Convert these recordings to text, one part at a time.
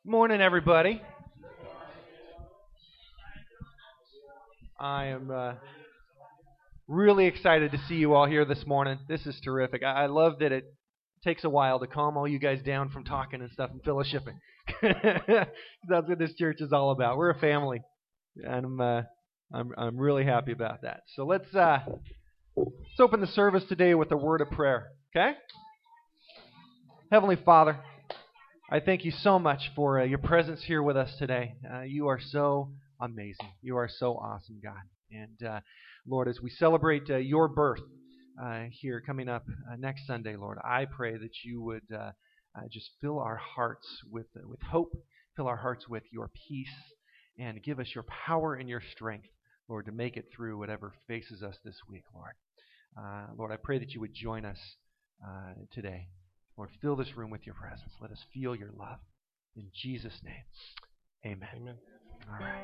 Morning, everybody. I am really excited to see you all here this morning. This is terrific. I love that it takes a while to calm all you guys down from talking and stuff and fellowshipping. That's what this church is all about. We're a family, and I'm really happy about that. So let's open the service today with a word of prayer. Okay, Heavenly Father, I thank you so much for your presence here with us today. You are so amazing. You are so awesome, God. And Lord, as we celebrate your birth here coming up next Sunday, Lord, I pray that you would just fill our hearts with hope, fill our hearts with your peace, and give us your power and your strength, Lord, to make it through whatever faces us this week, Lord. Lord, I pray that you would join us today. Lord, fill this room with your presence. Let us feel your love. In Jesus' name, amen. Amen. All right.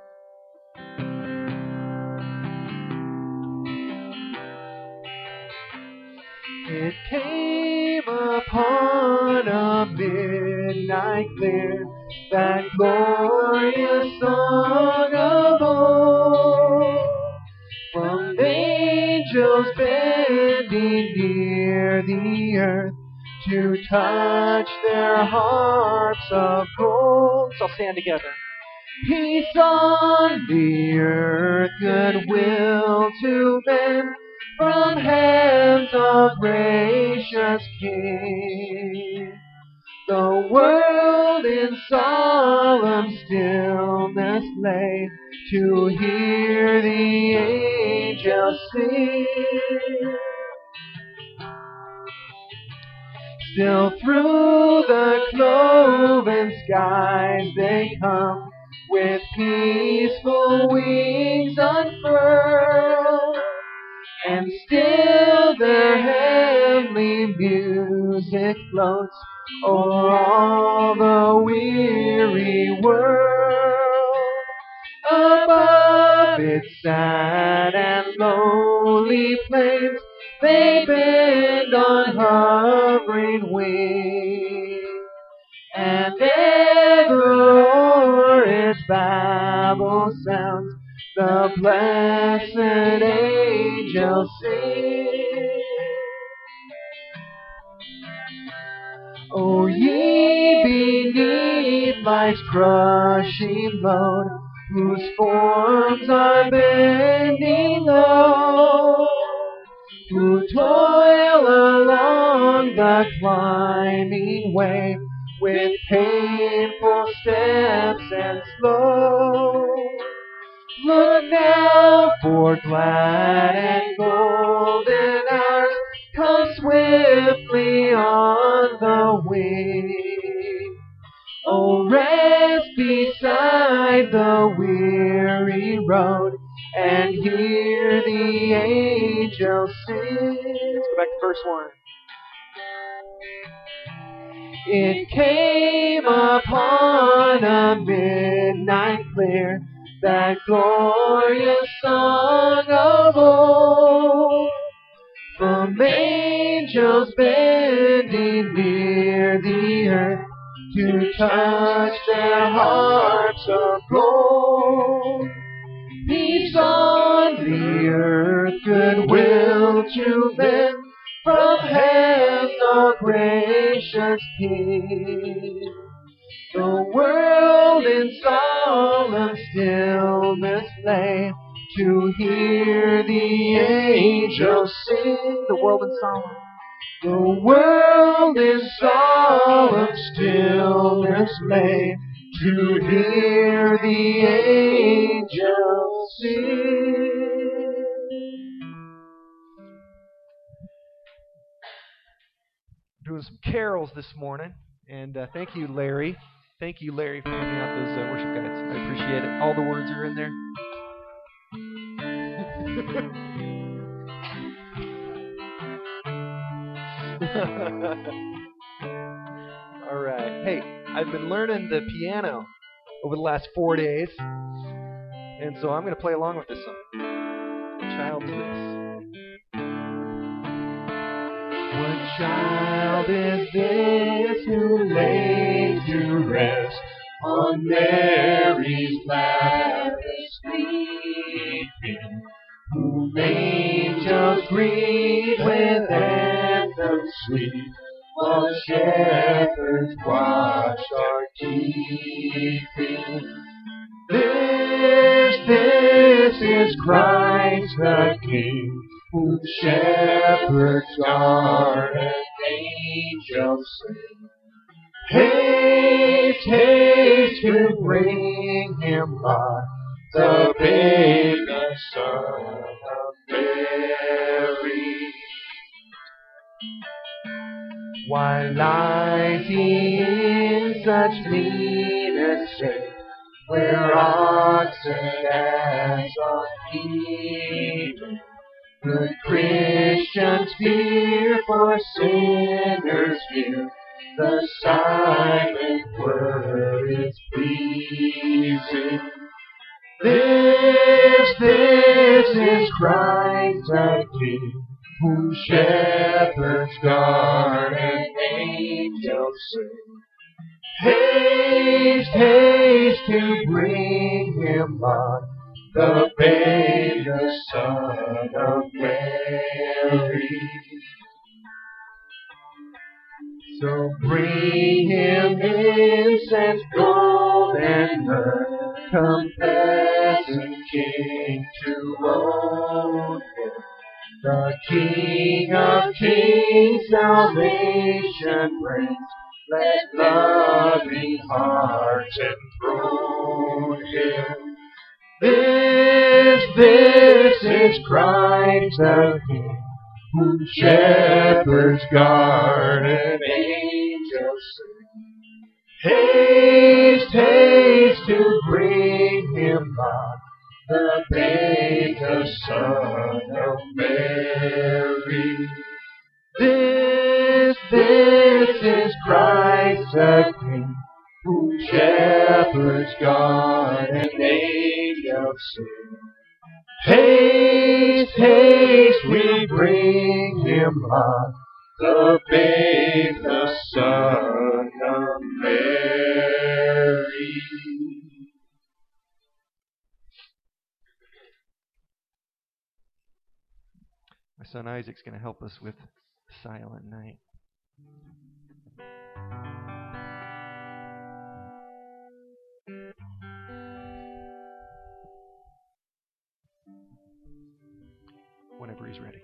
It came upon a midnight clear, that glorious song of old, from angels bending near the earth, to touch their harps of gold. So stand together. Peace on the earth, goodwill to men, from hands of gracious King. The world in solemn stillness lay, to hear the angels sing. Still through the cloven skies they come, with peaceful wings unfurled, and still their heavenly music floats o'er all the weary world. Above its sad and lonely plains, they bend on hovering wing, and ever o'er its babble sounds the blessed angels sing. O ye beneath life's crushing load, whose forms are bending low, who toil along the climbing way, with painful steps and slow. Look now, for glad and golden hours come swiftly on the wing. Oh, rest beside the weary road, and hear the angels sing. Let's go back to verse 1. It came upon a midnight clear, that glorious song of old, from angels bending near the earth, to touch their harps of gold. Peace on the earth, goodwill to men, from hands of gracious King. The world in solemn stillness lay, to hear the angels sing. The world in solemn. The world in solemn stillness lay, to hear the angels sing. Doing some carols this morning, and thank you, Larry. Thank you, Larry, for handing out those worship guides. I appreciate it. All the words are in there. All right. Hey, I've been learning the piano over the last 4 days, and so I'm going to play along with this song. Child's This. What child is this who laid to rest on Mary's lap is sleeping? Whom angels greet with anthems sweet, while shepherds watch are keeping. This is Christ the King, whom shepherds guard and angels sing. Haste, haste to bring him by, the babe, the Son of Mary. Why lies he in such mean estate, where oxen as are feeding? Good Christians fear, for sinners fear, the silent word is pleasing. This is Christ the King, whom shepherds guard and angels sing. Haste, haste to bring him on, the babe, the Son of Mary. So bring him incense, gold, and myrrh, come peasant king to own him. The King of kings salvation brings, let loving hearts enthrone him. This is Christ the King, whom shepherds guard and angels sing. Haste, haste to bring him on, the babe, the Son of Mary. This is Christ the King, whom shepherds guard and angels sing. Haste, haste, we bring him on, the babe, the Son of Mary. My son Isaac's going to help us with Silent Night. Whenever he's ready.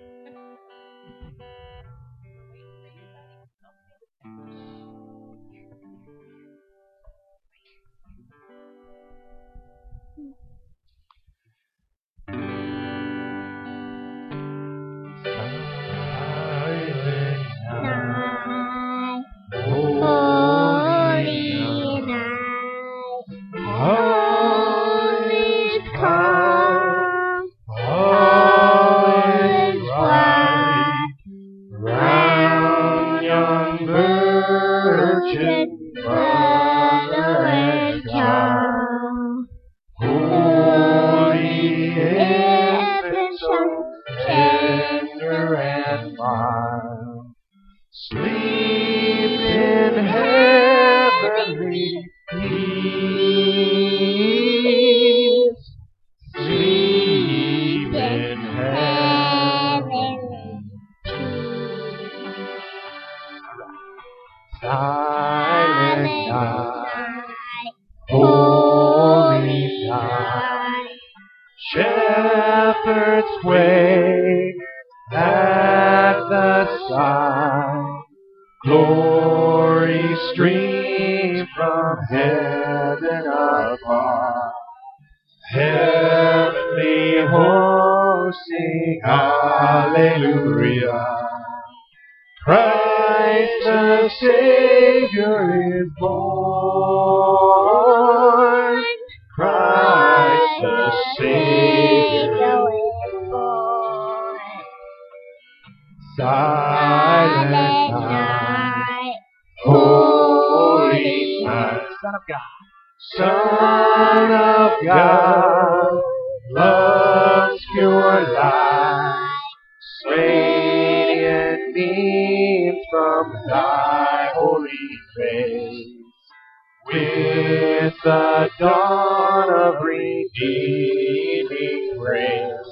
Shepherds quake at the sight. Glory streams from heaven above. Heavenly hosts sing hallelujah. Christ the Savior is born. Christ the Savior is born. Silent night, holy night, Son of God. Son of God, love's pure light, radiant beam beams from thy holy face. With the dawn of redeeming grace,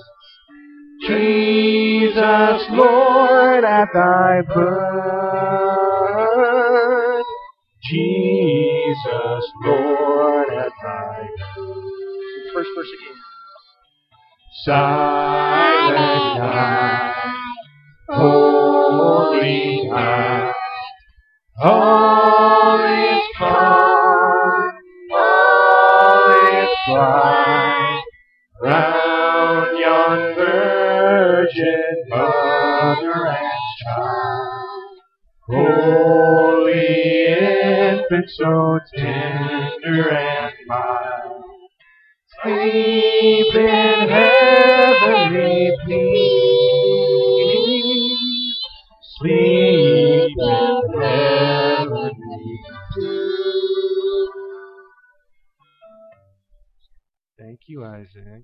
Jesus, Lord, at thy birth. Jesus, Lord, at thy birth. First verse again. Silent night, holy night, all is calm, all is bright, round yon virgin mother and child. Holy infant, so tender and mild, sleep in heavenly peace, sleep in heavenly peace. Thank you, Isaac.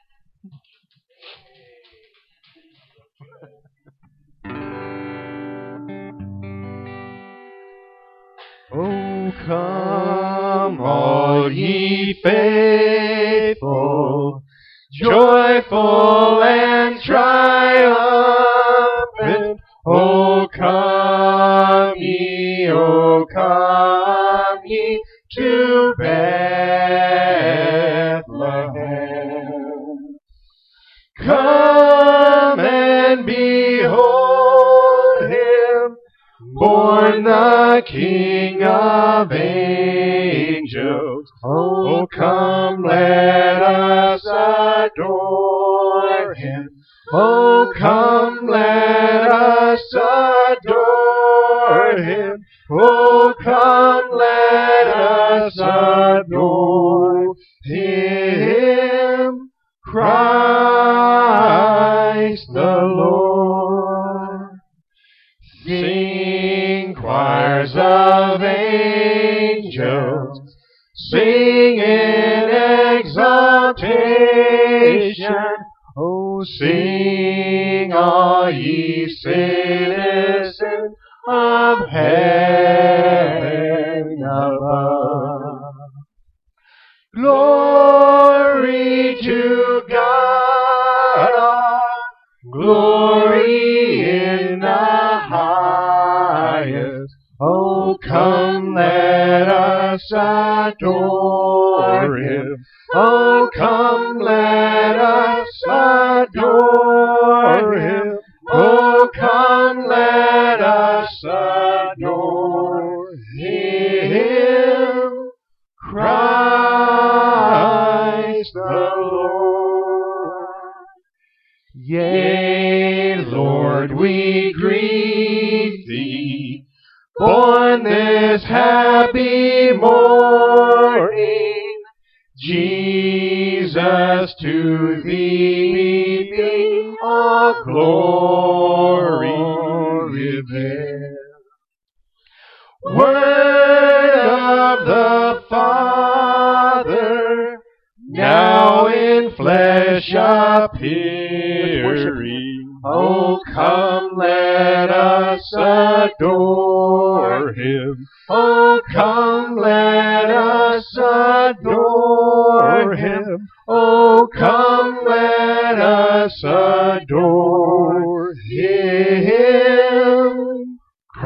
Oh, come, all ye faithful, joyful and triumphant. Oh, come ye to Bethlehem. Come and behold him, born the King of angels. Oh, come, let us adore him. Oh, come, let us adore him. Oh, come, let us adore him. Christ the Lord. Sing, choirs of angels, sing in exaltation. Oh, sing, all ye citizens of heaven above. Glory to God, glory in the highest. Oh, come, let us adore him. Oh, come, let us adore him. Oh, come, let us adore him. Christ the Lord. Yea, Lord, we greet thee, born this happy morning. Jesus, to thee be all glory there. Word of the Father, now in flesh appearing. Oh, come, let us adore him. Oh, come, let us adore him. Oh, come, let us adore him.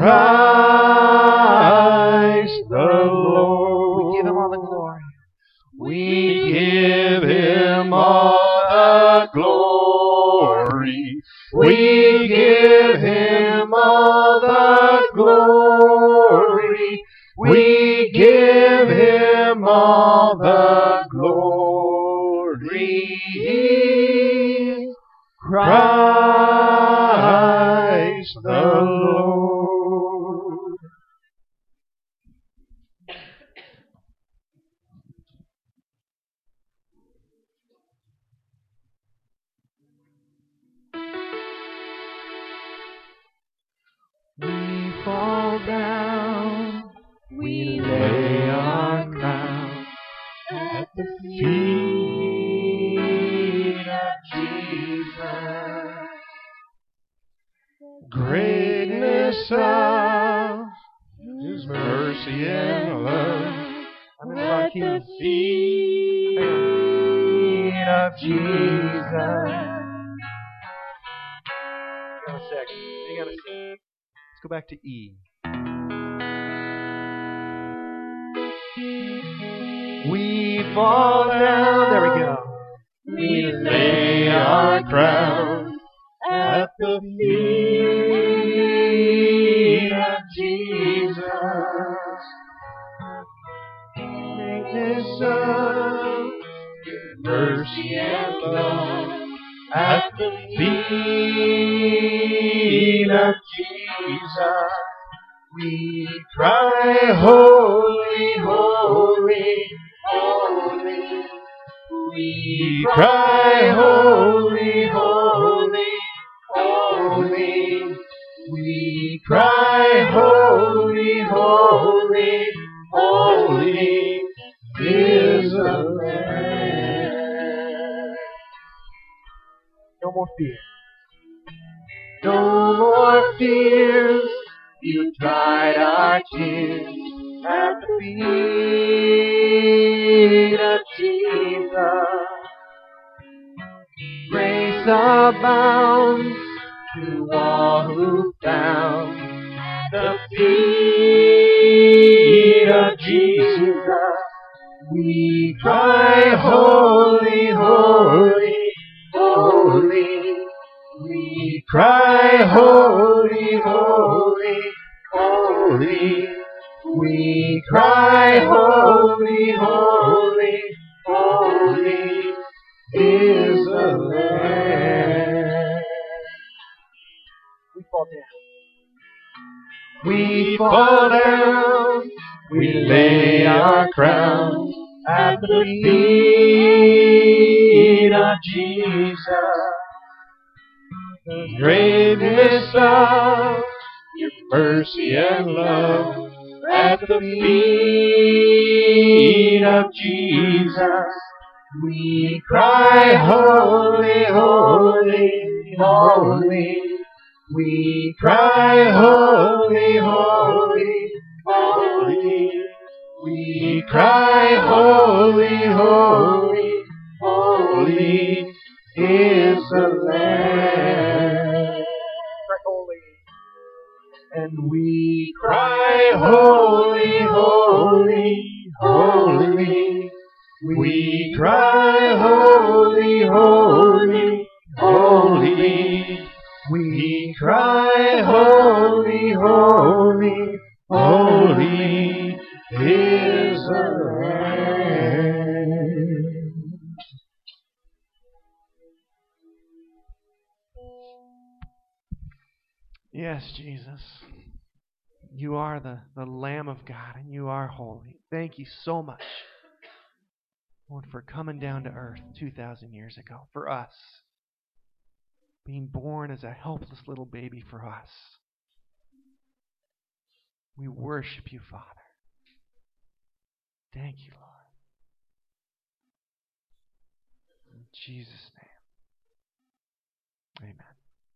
Christ the Lord. We give him all the glory. We give him all the glory. We give him all the glory. We give him all the glory. Christ the Lord. We fall down, we lay our crown at the feet of Jesus. Greatness of mercy and love. I'm in the wrong key. At the feet of Jesus. Hang on a second. Let's go back to E. We fall down. There we go. We lay our crowns at the feet of Jesus. Greatness of mercy and love at the feet of Jesus. We cry, holy, holy, holy. We cry, holy, holy, holy. We cry, holy, holy, holy is the Lamb. No more fear. No more fears. You dried our tears at the feet of Jesus. Grace abounds to all who found the feet of Jesus. We cry, holy, holy, holy. We cry, holy, holy, holy. We cry, holy, holy, holy is the Lamb. We fall down. We fall down. We lay our crowns at the feet of Jesus. The greatness of your mercy and love at the feet of Jesus. We cry, holy, holy, holy. We cry, holy, holy, holy. We cry, holy, holy, holy is the Lamb. Holy. And we cry, holy, holy, holy. We cry, holy, holy, holy. We cry, holy, holy, holy is the Lamb. Yes, Jesus. You are the Lamb of God, and you are holy. Thank you so much, Lord, for coming down to earth 2,000 years ago for us. Being born as a helpless little baby for us. We worship you, Father. Thank you, Lord. In Jesus' name. Amen.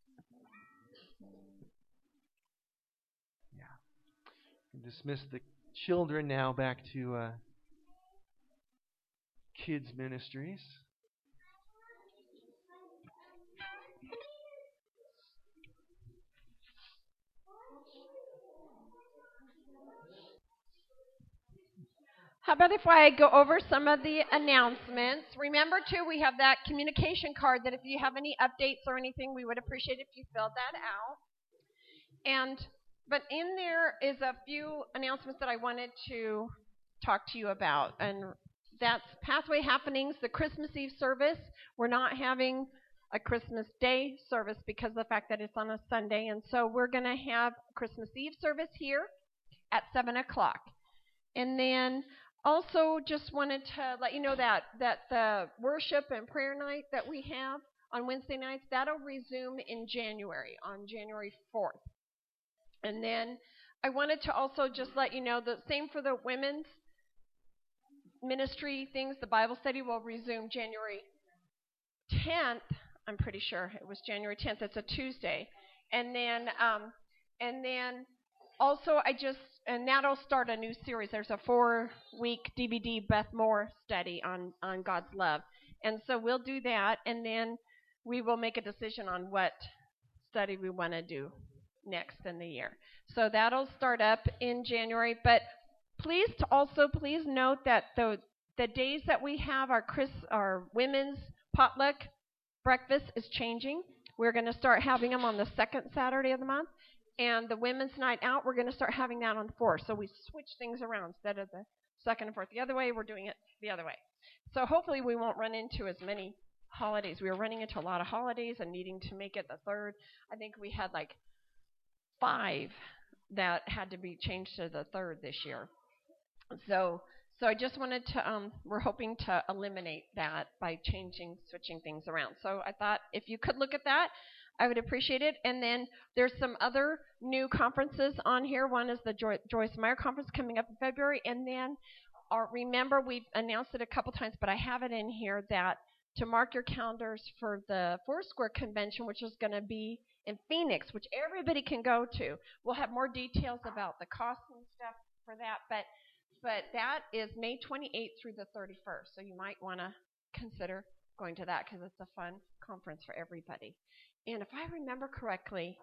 Yeah. Dismiss the children now back to kids ministries. How about if I go over some of the announcements? Remember, too, we have that communication card that if you have any updates or anything, we would appreciate if you filled that out. But in there is a few announcements that I wanted to talk to you about. And that's Pathway Happenings, the Christmas Eve service. We're not having a Christmas Day service because of the fact that it's on a Sunday. And so we're going to have a Christmas Eve service here at 7 o'clock. And then also just wanted to let you know that the worship and prayer night that we have on Wednesday nights, that'll resume in January, on January 4th. And then I wanted to also just let you know the same for the women's ministry things. The Bible study will resume January 10th. I'm pretty sure it was January 10th. It's a Tuesday. And then also I just that'll start a new series. There's a 4-week DVD Beth Moore study on God's love. And so we'll do that, and then we will make a decision on what study we want to do next in the year. So that'll start up in January. But please note that the days that we have our women's potluck breakfast is changing. We're going to start having them on the second Saturday of the month. And the women's night out, we're going to start having that on the 4th. So we switch things around. Instead of the second and 4th the other way, we're doing it the other way. So hopefully we won't run into as many holidays. We were running into a lot of holidays and needing to make it the 3rd. I think we had like 5 that had to be changed to the 3rd this year. So I just wanted to, we're hoping to eliminate that by switching things around. So I thought if you could look at that, I would appreciate it. And then there's some other new conferences on here. One is the Joyce Meyer Conference coming up in February. And then remember, we've announced it a couple times, but I have it in here that to mark your calendars for the Foursquare Convention, which is going to be in Phoenix, which everybody can go to. We'll have more details about the costs and stuff for that. But that is May 28th through the 31st. So you might want to consider going to that because it's a fun conference for everybody. And if I remember correctly,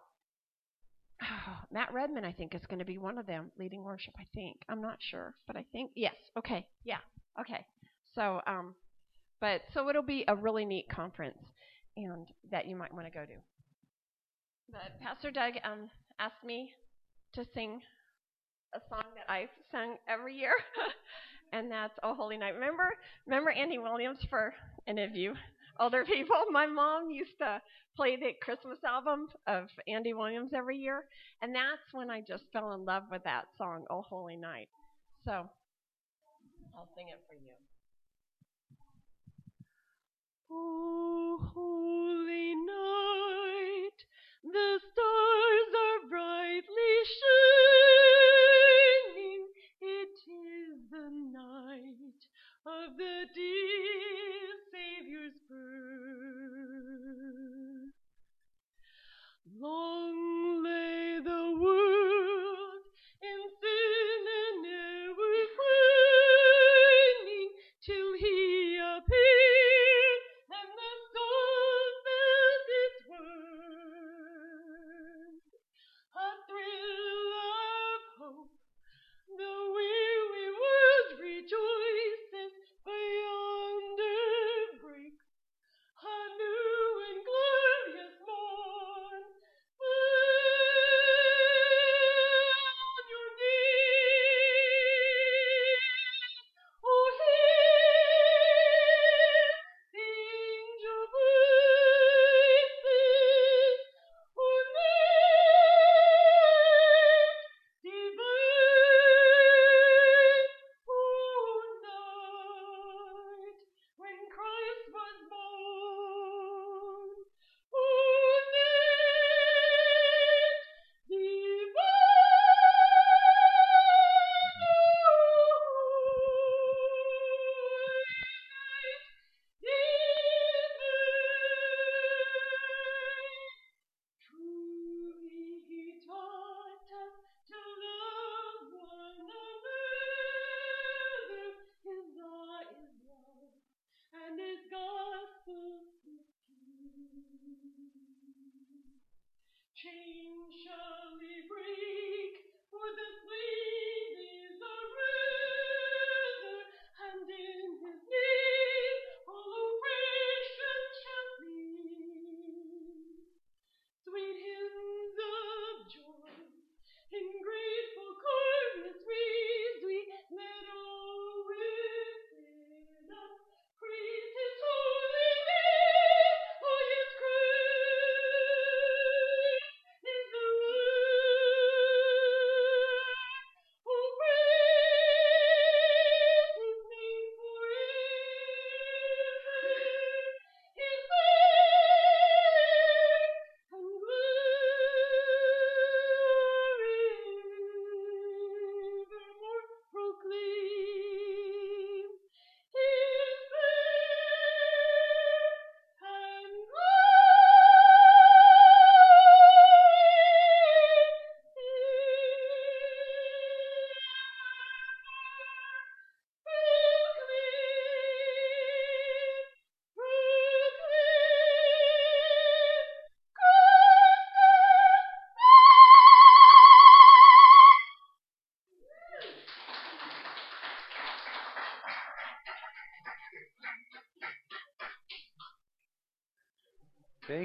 Matt Redman, I think, is going to be one of them leading worship, I think. I'm not sure, but I think, yes. Okay, yeah, okay. So, so it'll be a really neat conference and that you might want to go to. But Pastor Doug asked me to sing a song that I've sung every year, and that's "Oh Holy Night." Remember Andy Williams? For any of you older people, my mom used to play the Christmas album of Andy Williams every year, and that's when I just fell in love with that song, "Oh Holy Night." So I'll sing it for you. Oh, holy night, the stars are brightly shining. It is the night of the dear Savior's birth. Long lay the world in sin and ever pining, till He appeared and the soul felt its worth. A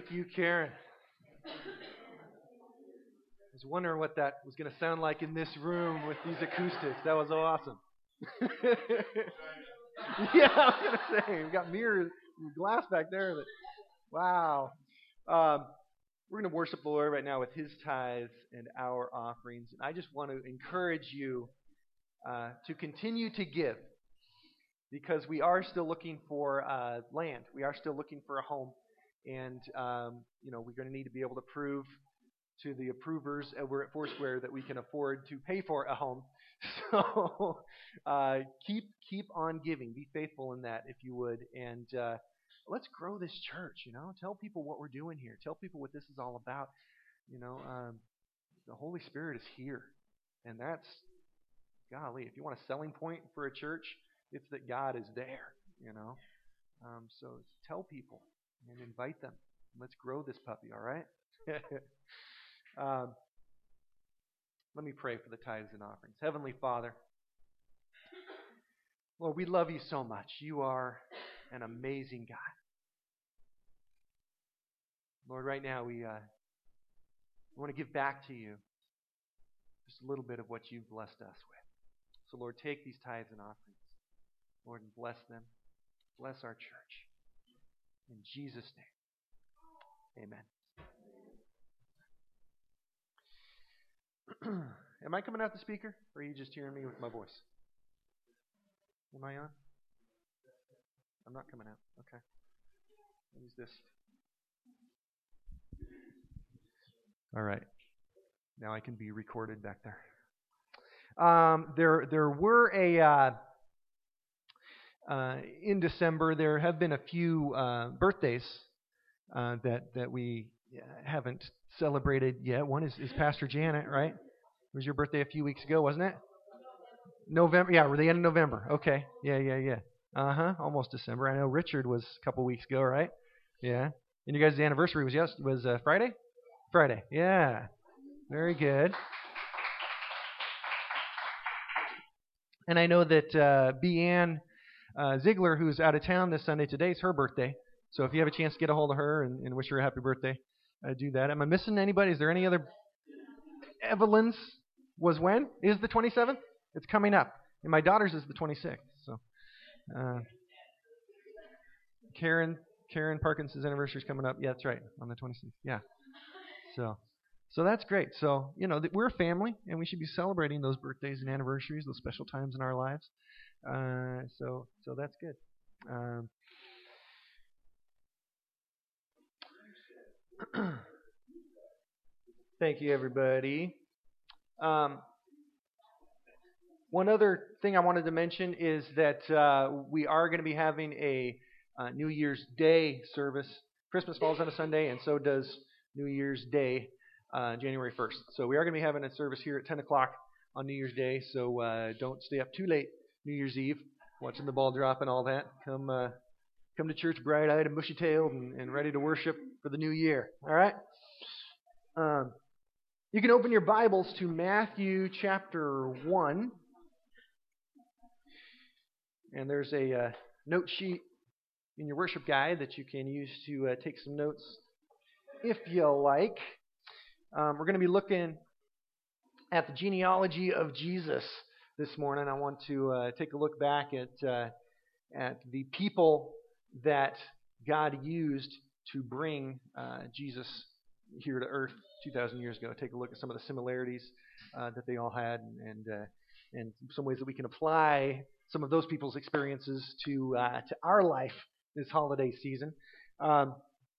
Thank you, Karen. I was wondering what that was going to sound like in this room with these acoustics. That was awesome. Yeah, I was going to say, we've got mirrors, glass back there. Wow. We're going to worship the Lord right now with His tithes and our offerings. And I just want to encourage you to continue to give, because we are still looking for land. We are still looking for a home. And, we're going to need to be able to prove to the approvers over at Foursquare that we can afford to pay for a home. So keep on giving. Be faithful in that, if you would. And let's grow this church, Tell people what we're doing here. Tell people what this is all about. The Holy Spirit is here. And that's, golly, if you want a selling point for a church, it's that God is there, So tell people and invite them. Let's grow this puppy, all right? Let me pray for the tithes and offerings. Heavenly Father, Lord, we love you so much. You are an amazing God. Lord, right now we want to give back to you just a little bit of what you've blessed us with. So, Lord, take these tithes and offerings, Lord, and bless them. Bless our church. In Jesus' name, amen. Am I coming out the speaker, or are you just hearing me with my voice? Am I on? I'm not coming out. Okay. I'll use this. All right. Now I can be recorded back there. There were in December, there have been a few birthdays that we haven't celebrated yet. One is Pastor Janet, right? It was your birthday a few weeks ago, wasn't it? November, yeah, the end of November. Okay, yeah. Almost December. I know Richard was a couple weeks ago, right? Yeah. And you guys' anniversary was Friday? Friday, yeah. Very good. And I know that Beanne Ziegler, who's out of town this Sunday, today is her birthday. So if you have a chance to get a hold of her and wish her a happy birthday, do that. Am I missing anybody? Is there any other? Evelyn's was when? Is the 27th? It's coming up. And my daughter's is the 26th. So Karen Parkinson's anniversary is coming up. Yeah, that's right, on the 26th. Yeah. So that's great. So, we're a family, and we should be celebrating those birthdays and anniversaries, those special times in our lives. So that's good. Thank you, everybody. One other thing I wanted to mention is that we are going to be having a New Year's Day service. Christmas falls on a Sunday, and so does New Year's Day, January 1st. So we are going to be having a service here at 10 o'clock on New Year's Day, so don't stay up too late New Year's Eve watching the ball drop and all that. Come to church bright-eyed and bushy-tailed and ready to worship for the new year. All right? You can open your Bibles to Matthew chapter 1. And there's a note sheet in your worship guide that you can use to take some notes if you like. We're going to be looking at the genealogy of Jesus this morning. I want to take a look back at the people that God used to bring Jesus here to earth 2,000 years ago. Take a look at some of the similarities that they all had and some ways that we can apply some of those people's experiences to our life this holiday season. So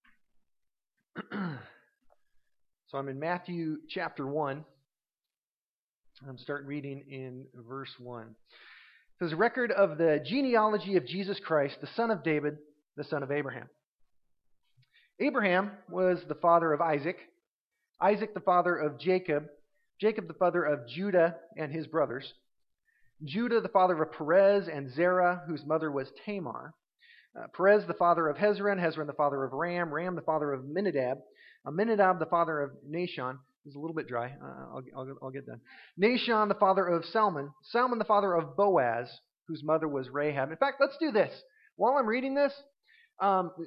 I'm in Matthew chapter 1. I'm starting reading in verse 1. It says, a record of the genealogy of Jesus Christ, the son of David, the son of Abraham. Abraham was the father of Isaac, Isaac the father of Jacob, Jacob the father of Judah and his brothers, Judah the father of Perez and Zerah, whose mother was Tamar, Perez the father of Hezron, Hezron the father of Ram, Ram the father of Amminadab, Amminadab the father of Nahshon. It's a little bit dry. I'll get done. Nahshon the father of Salmon, Salmon the father of Boaz, whose mother was Rahab. In fact, let's do this. While I'm reading this,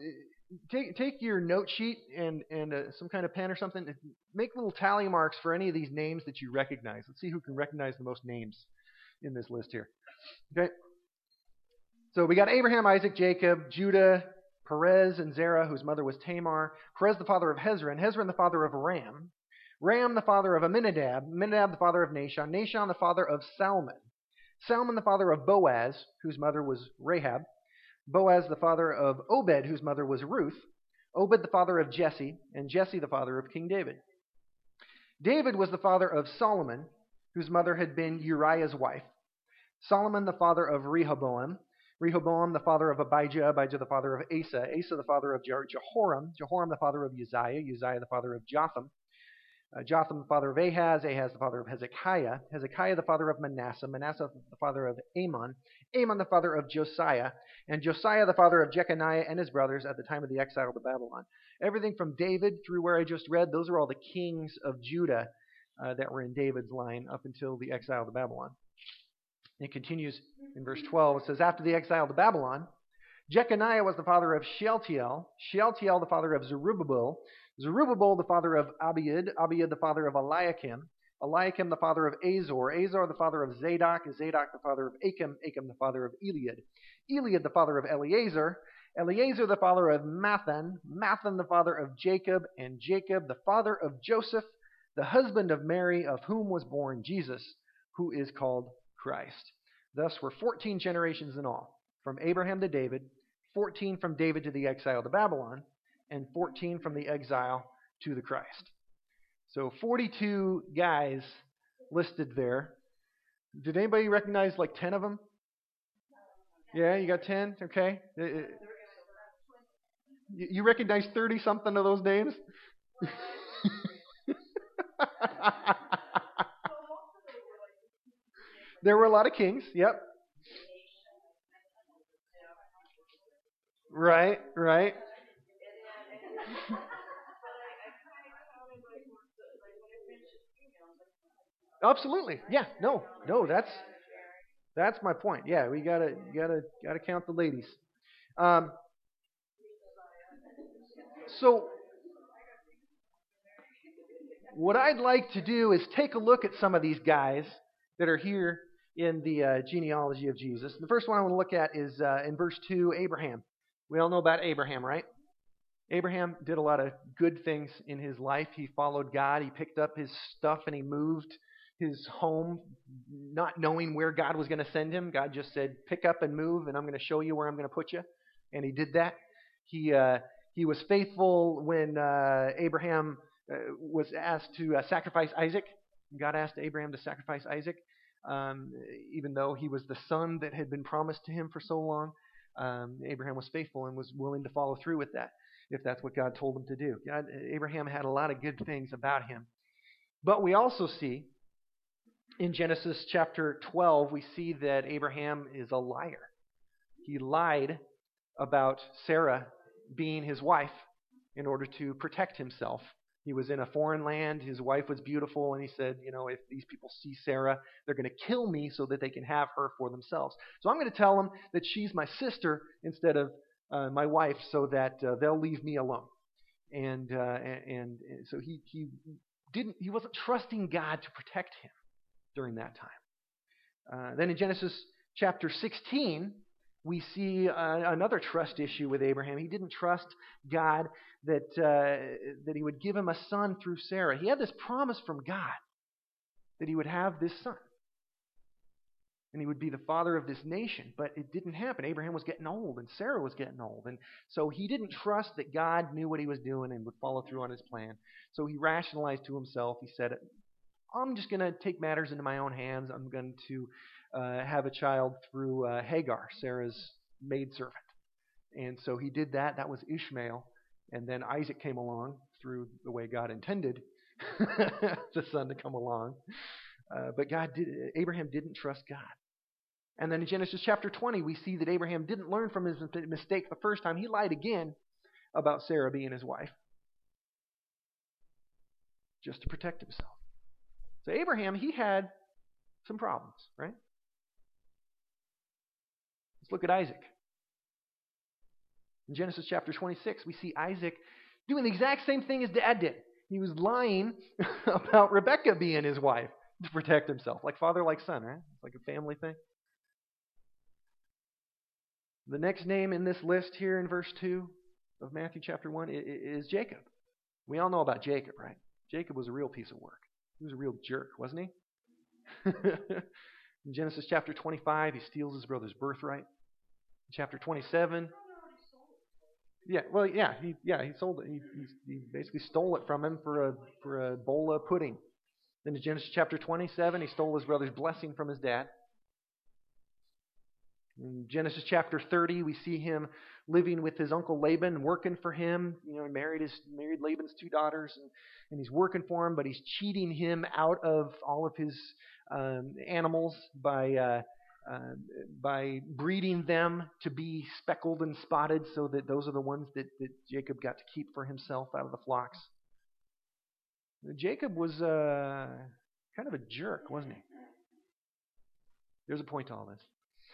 take your note sheet and some kind of pen or something. And make little tally marks for any of these names that you recognize. Let's see who can recognize the most names in this list here. Okay. So we got Abraham, Isaac, Jacob, Judah, Perez, and Zerah, whose mother was Tamar. Perez, the father of Hezron. Hezron, the father of Ram. Ram, the father of Amminadab. Amminadab, the father of Nahshon. Nahshon, the father of Salmon. Salmon, the father of Boaz, whose mother was Rahab. Boaz, the father of Obed, whose mother was Ruth. Obed, the father of Jesse. And Jesse, the father of King David. David was the father of Solomon, whose mother had been Uriah's wife. Solomon, the father of Rehoboam. Rehoboam, the father of Abijah. Abijah, the father of Asa. Asa, the father of Jehoram. Jehoram, the father of Uzziah. Uzziah, the father of Jotham. Jotham, the father of Ahaz. Ahaz, the father of Hezekiah. Hezekiah, the father of Manasseh. Manasseh, the father of Amon. Amon, the father of Josiah. And Josiah, the father of Jeconiah and his brothers at the time of the exile to Babylon. Everything from David through where I just read, those are all the kings of Judah that were in David's line up until the exile to Babylon. It continues in verse 12. It says, after the exile to Babylon, Jeconiah was the father of Shealtiel. Shealtiel, the father of Zerubbabel. Zerubbabel, the father of Abiud. Abiud, the father of Eliakim. Eliakim, the father of Azor. Azor, the father of Zadok. Zadok, the father of Achim. Achim, the father of Eliud. Eliud, the father of Eleazar. Eleazar, the father of Mathan. Mathan, the father of Jacob. And Jacob, the father of Joseph, the husband of Mary, of whom was born Jesus, who is called Christ. Thus were 14 generations in all, from Abraham to David, 14 from David to the exile to Babylon, and 14 from the exile to the Christ. So 42 guys listed there. Did anybody recognize like 10 of them? Yeah, you got 10? Okay. You recognize 30-something of those names? There were a lot of kings, yep. Right. Absolutely. Yeah, no, that's my point. Yeah, we gotta count the ladies. So what I'd like to do is take a look at some of these guys that are here in the genealogy of Jesus. The first one I want to look at is in verse 2, Abraham. We all know about Abraham, right? Abraham did a lot of good things in his life. He followed God. He picked up his stuff and he moved his home, not knowing where God was going to send him. God just said, pick up and move, and I'm going to show you where I'm going to put you. And he did that. He was faithful when Abraham was asked to sacrifice Isaac. God asked Abraham to sacrifice Isaac, even though he was the son that had been promised to him for so long. Abraham was faithful and was willing to follow through with that, if that's what God told him to do. Abraham had a lot of good things about him. But we also see in Genesis chapter 12, we see that Abraham is a liar. He lied about Sarah being his wife in order to protect himself. He was in a foreign land. His wife was beautiful, and he said, if these people see Sarah, they're going to kill me so that they can have her for themselves. So I'm going to tell them that she's my sister instead of my wife, so that they'll leave me alone. And so he wasn't trusting God to protect him during that time. Then in Genesis chapter 16, we see another trust issue with Abraham. He didn't trust God that he would give him a son through Sarah. He had this promise from God that he would have this son, and he would be the father of this nation. But it didn't happen. Abraham was getting old, and Sarah was getting old, and so he didn't trust that God knew what he was doing and would follow through on his plan. So he rationalized to himself. He said, I'm just going to take matters into my own hands. I'm going to have a child through Hagar, Sarah's maidservant. And so he did that. That was Ishmael. And then Isaac came along through the way God intended the son to come along. But Abraham didn't trust God. And then in Genesis chapter 20, we see that Abraham didn't learn from his mistake the first time. He lied again about Sarah being his wife, just to protect himself. So Abraham, he had some problems, right? Let's look at Isaac. In Genesis chapter 26, we see Isaac doing the exact same thing his dad did. He was lying about Rebekah being his wife to protect himself. Like father, like son, right? It's like a family thing. The next name in this list here in verse 2 of Matthew chapter 1 is Jacob. We all know about Jacob, right? Jacob was a real piece of work. He was a real jerk, wasn't he? In Genesis chapter 25, he steals his brother's birthright. In chapter 27, he sold it. He basically stole it from him for a bowl of pudding. Then in Genesis chapter 27, he stole his brother's blessing from his dad. In Genesis chapter 30, we see him living with his uncle Laban, working for him. He married Laban's 2 daughters, and he's working for him, but he's cheating him out of all of his animals by breeding them to be speckled and spotted, so that those are the ones that Jacob got to keep for himself out of the flocks. Jacob was kind of a jerk, wasn't he? There's a point to all this.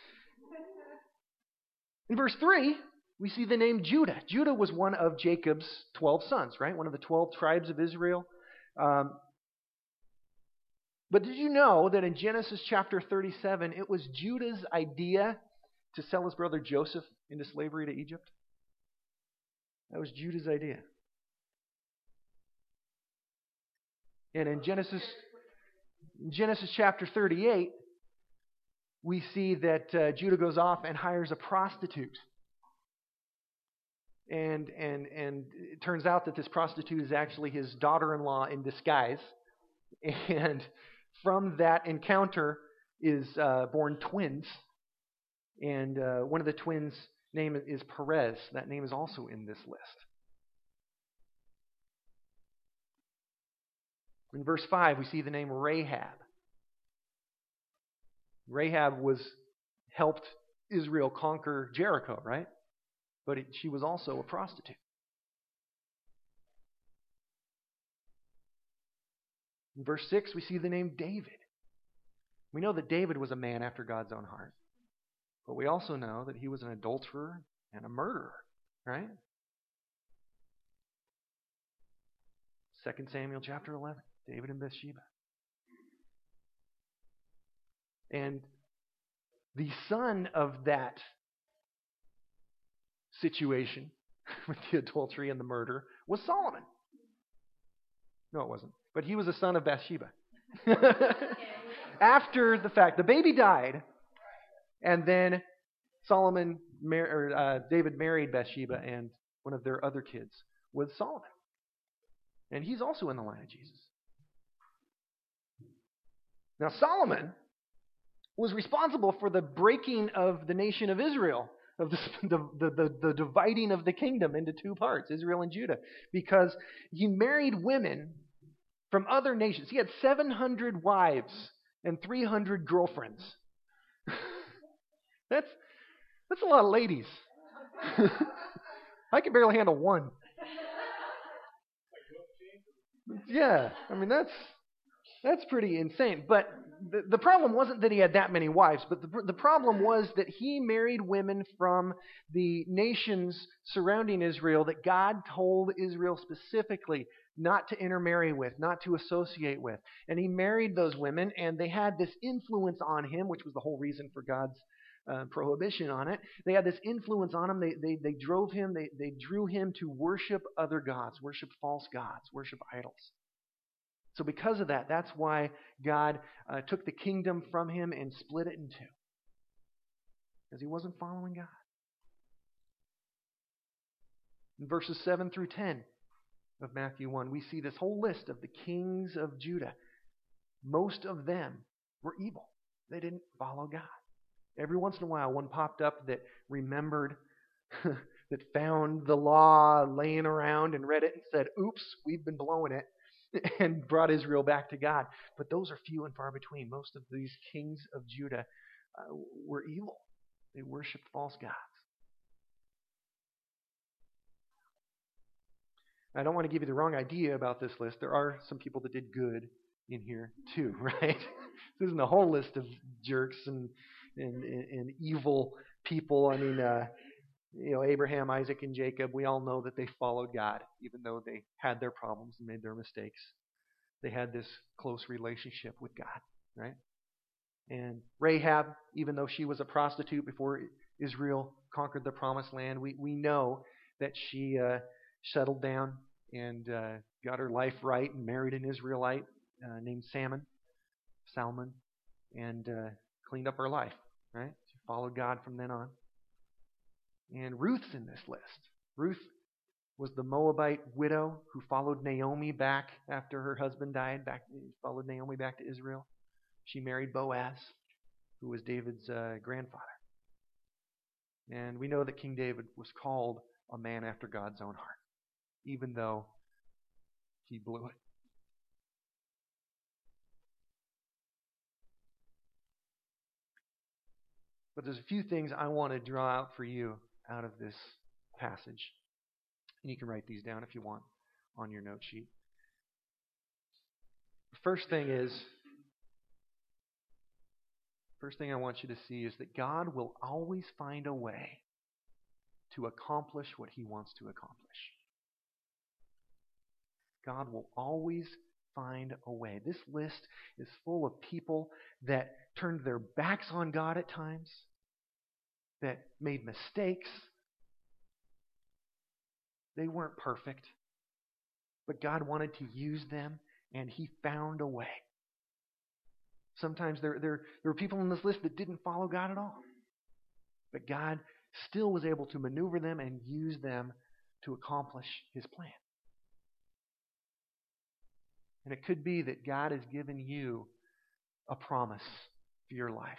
In verse 3, we see the name Judah. Judah was one of Jacob's 12 sons, right? One of the 12 tribes of Israel. But did you know that in Genesis chapter 37, it was Judah's idea to sell his brother Joseph into slavery to Egypt? That was Judah's idea. And in Genesis chapter 38, we see that Judah goes off and hires a prostitute. And it turns out that this prostitute is actually his daughter-in-law in disguise. And from that encounter is born twins. And one of the twins' name is Perez. That name is also in this list. In verse 5, we see the name Rahab. Rahab helped Israel conquer Jericho, right? But she was also a prostitute. In verse 6, we see the name David. We know that David was a man after God's own heart. But we also know that he was an adulterer and a murderer, right? 2 Samuel chapter 11, David and Bathsheba. And the son of that situation with the adultery and the murder was Solomon. No, it wasn't. But he was a son of Bathsheba. After the fact, the baby died, and then David married Bathsheba, and one of their other kids was Solomon. And he's also in the line of Jesus. Now, Solomon was responsible for the breaking of the nation of Israel, of the dividing of the kingdom into 2 parts, Israel and Judah, because he married women from other nations. He had 700 wives and 300 girlfriends. That's a lot of ladies. I can barely handle one. Yeah, I mean that's pretty insane. But the problem wasn't that he had that many wives, but the problem was that he married women from the nations surrounding Israel that God told Israel specifically not to intermarry with, not to associate with. And he married those women, and they had this influence on him, which was the whole reason for God's prohibition on it. They had this influence on him. They drove him, they drew him to worship other gods, worship false gods, worship idols. So because of that, that's why God took the kingdom from him and split it in 2. Because he wasn't following God. In verses 7 through 10 of Matthew 1, we see this whole list of the kings of Judah. Most of them were evil. They didn't follow God. Every once in a while, one popped up that remembered, that found the law laying around and read it and said, oops, we've been blowing it, and brought Israel back to God. But those are few and far between. Most of these kings of Judah were evil. They worshipped false gods. I don't want to give you the wrong idea about this list. There are some people that did good in here too, right? This isn't a whole list of jerks and evil people. I mean, Abraham, Isaac, and Jacob, we all know that they followed God, even though they had their problems and made their mistakes. They had this close relationship with God, right? And Rahab, even though she was a prostitute before Israel conquered the Promised Land, we know that she settled down and got her life right and married an Israelite named Salmon, and cleaned up her life, right? She followed God from then on. And Ruth's in this list. Ruth was the Moabite widow who followed Naomi back after her husband died. Followed Naomi back to Israel. She married Boaz, who was David's grandfather. And we know that King David was called a man after God's own heart, even though he blew it. But there's a few things I want to draw out for you out of this passage. And you can write these down if you want on your note sheet. The first thing I want you to see is that God will always find a way to accomplish what He wants to accomplish. God will always find a way. This list is full of people that turned their backs on God at times, that made mistakes. They weren't perfect, but God wanted to use them, and He found a way. Sometimes there were people on this list that didn't follow God at all, but God still was able to maneuver them and use them to accomplish His plan. And it could be that God has given you a promise for your life.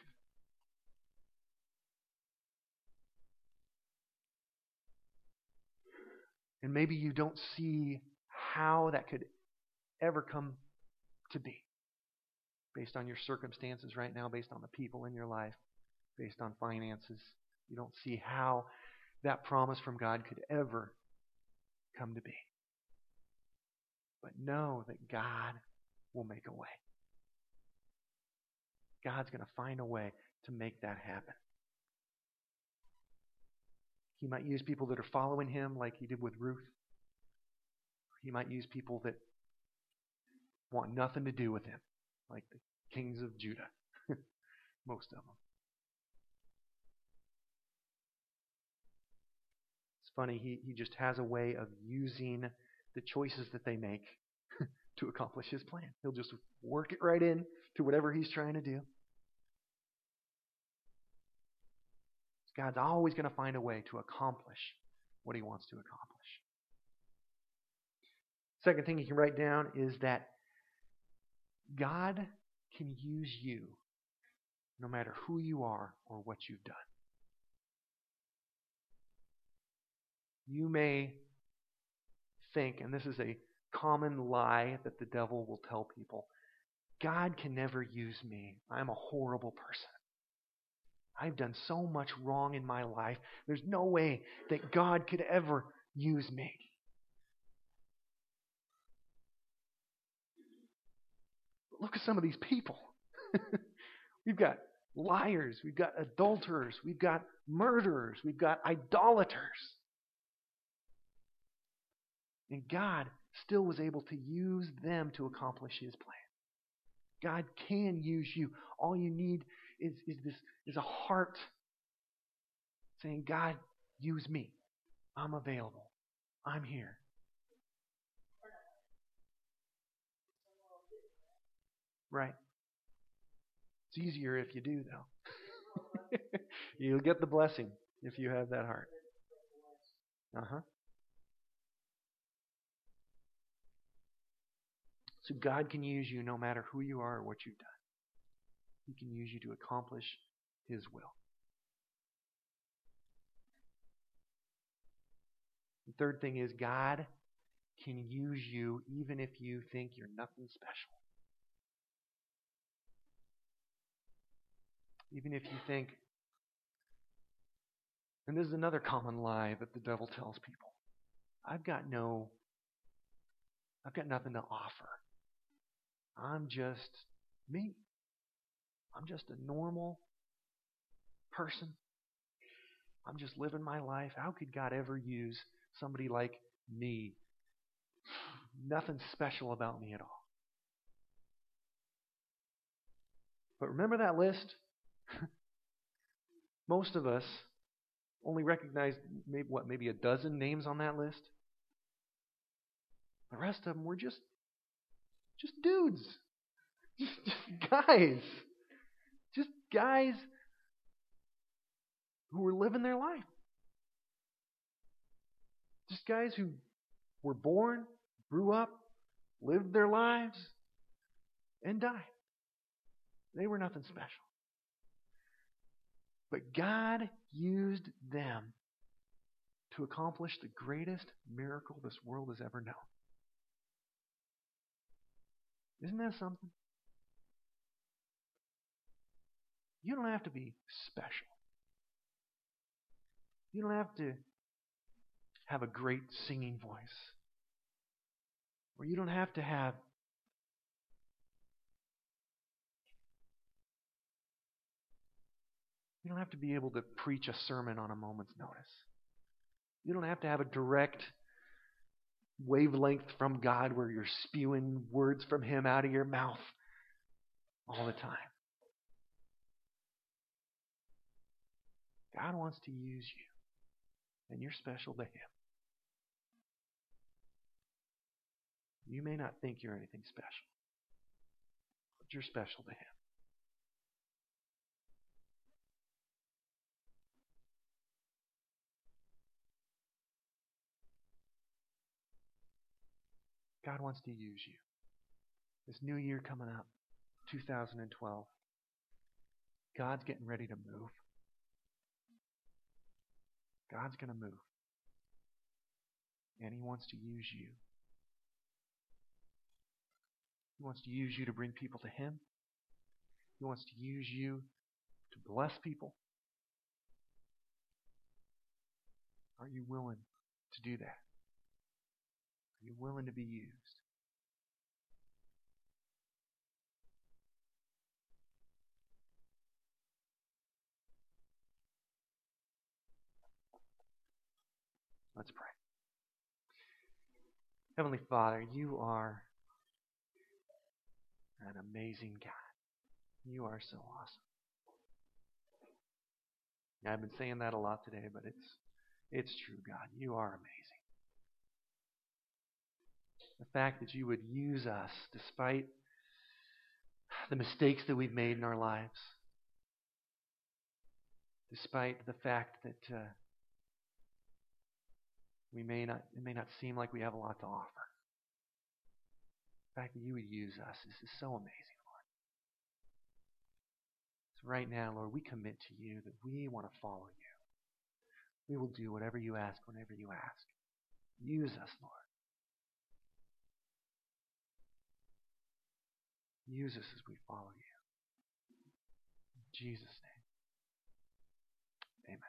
And maybe you don't see how that could ever come to be based on your circumstances right now, based on the people in your life, based on finances. You don't see how that promise from God could ever come to be. But know that God will make a way. God's going to find a way to make that happen. He might use people that are following Him like He did with Ruth. He might use people that want nothing to do with Him, like the kings of Judah. Most of them. It's funny, he just has a way of using the choices that they make to accomplish His plan. He'll just work it right in to whatever He's trying to do. God's always going to find a way to accomplish what He wants to accomplish. Second thing you can write down is that God can use you no matter who you are or what you've done. You may think, and this is a common lie that the devil will tell people, God can never use me. I'm a horrible person. I've done so much wrong in my life. There's no way that God could ever use me. Look at some of these people. We've got liars. We've got adulterers. We've got murderers. We've got idolaters. And God still was able to use them to accomplish His plan. God can use you. All you need is a heart saying, God, use me. I'm available. I'm here. Right. It's easier if you do, though. You'll get the blessing if you have that heart. So God can use you no matter who you are or what you've done. He can use you to accomplish His will. The third thing is God can use you even if you think you're nothing special. Even if you think, and this is another common lie that the devil tells people, I've got nothing to offer. I'm just me. I'm just a normal person. I'm just living my life. How could God ever use somebody like me? Nothing special about me at all. But remember that list? Most of us only recognize maybe a dozen names on that list. The rest of them were just dudes. Just guys. Just guys who were living their life. Just guys who were born, grew up, lived their lives, and died. They were nothing special. But God used them to accomplish the greatest miracle this world has ever known. Isn't that something? You don't have to be special. You don't have to have a great singing voice. Or you don't have to have You don't have to be able to preach a sermon on a moment's notice. You don't have to have a direct wavelength from God where you're spewing words from Him out of your mouth all the time. God wants to use you, and you're special to Him. You may not think you're anything special, but you're special to Him. God wants to use you. This new year coming up, 2012, God's getting ready to move. God's going to move. And He wants to use you. He wants to use you to bring people to Him. He wants to use you to bless people. Are you willing to do that? Are you willing to be used? Let's pray. Heavenly Father, You are an amazing God. You are so awesome. I've been saying that a lot today, but it's true, God. You are amazing. The fact that You would use us despite the mistakes that we've made in our lives, despite the fact that it may not seem like we have a lot to offer. The fact that You would use us is so amazing, Lord. So right now, Lord, we commit to You that we want to follow You. We will do whatever You ask whenever You ask. Use us, Lord. Use us as we follow You. In Jesus' name, amen.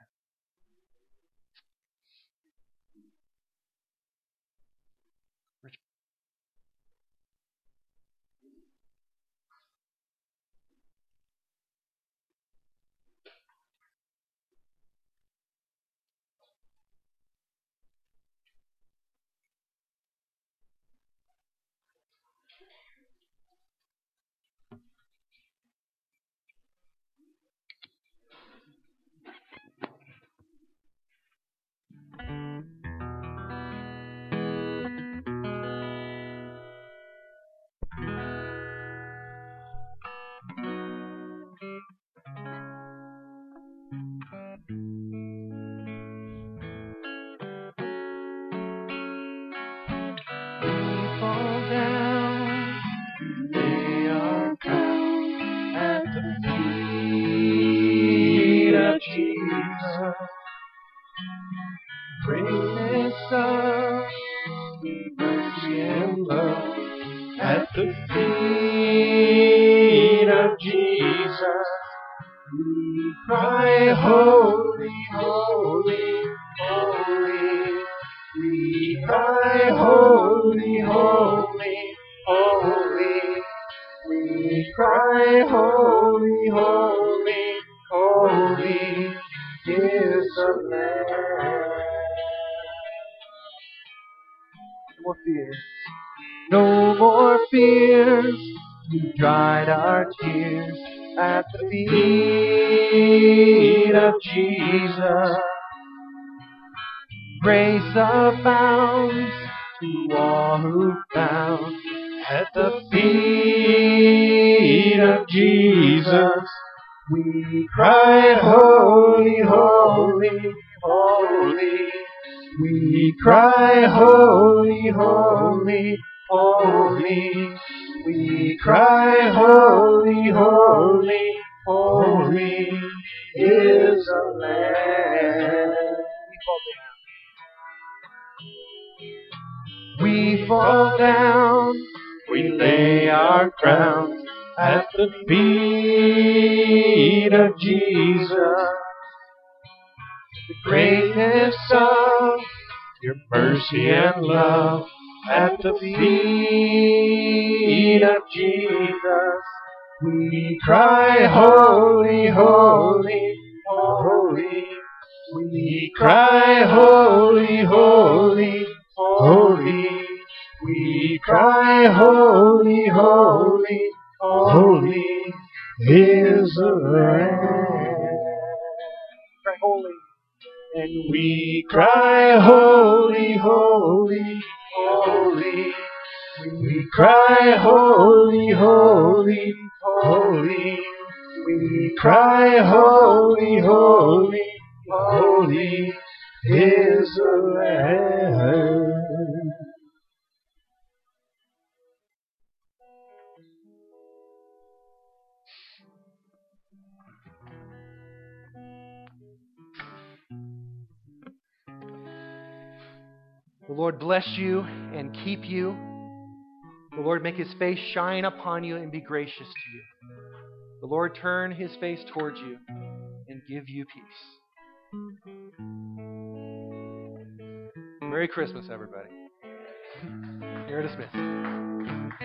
Holy, holy, holy is the a Lamb. No more fears. No more fears. You dried our tears At the feet of Jesus, grace abounds to all who found. at the feet of Jesus, We cried, holy, holy, holy. We cry, holy, holy, holy. We cry, holy, holy, holy is the Lamb. We fall down. We lay our crowns at the feet of Jesus. The greatness of your mercy and love at the feet of Jesus. We cry, holy, holy, holy. We cry, holy, holy, holy. We cry, holy, holy, holy is the Lamb. Cry holy. And we cry, holy, holy, holy. We cry, holy, holy, holy. We cry, holy, holy, holy is the Lamb. The Lord bless you and keep you. The Lord make his face shine upon you and be gracious to you. The Lord turn his face towards you and give you peace. Merry Christmas, everybody. You're dismissed.